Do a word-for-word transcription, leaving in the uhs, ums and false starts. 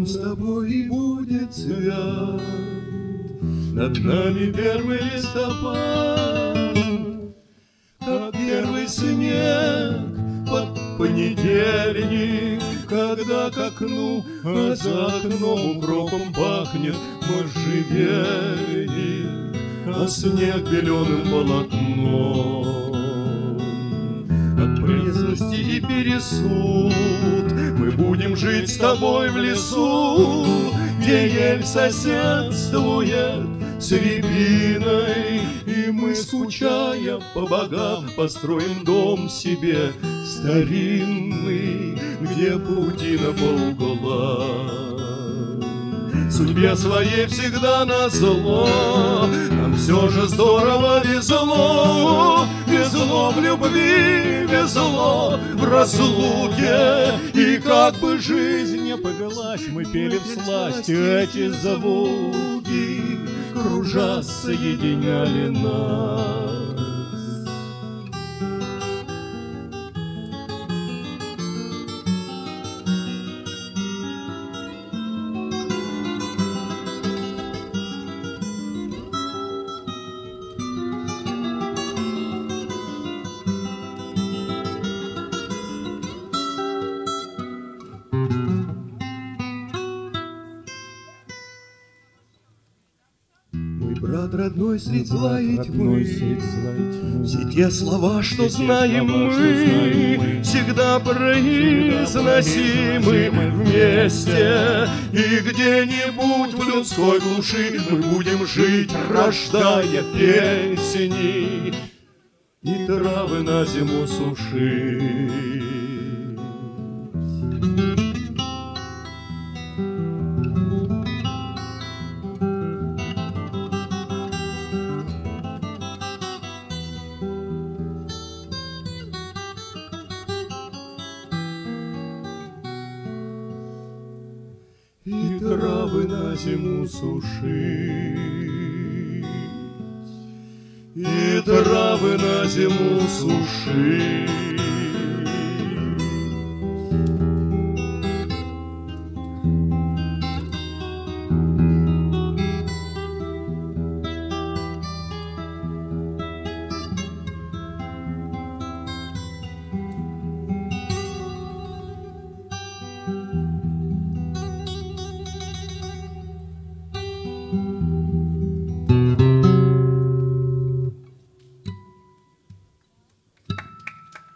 Он с тобой и будет свят. Над нами первый листопад, как первый снег под понедельник, когда к окну, а за окном укропом пахнет можжевельник, а снег беленым полотном. От презвости и пересуд мы будем жить с тобой в лесу, где ель соседствует с рябиной, и мы, скучая по богам, построим дом себе старинный, где паутина полгола. Судьбе своей всегда назло, нам все же здорово везло, везло в любви, везло в разлуке, и как бы жизнь не повелась, мы пели всласть эти звуки, кружа соединяли нас. Брат родной средь зла и тьмы, все те слова, что знаем мы, всегда произносимы вместе. И где-нибудь в людской глуши мы будем жить, рождая песни и травы на зиму сушить. И травы на зиму сушить, и травы на зиму сушить.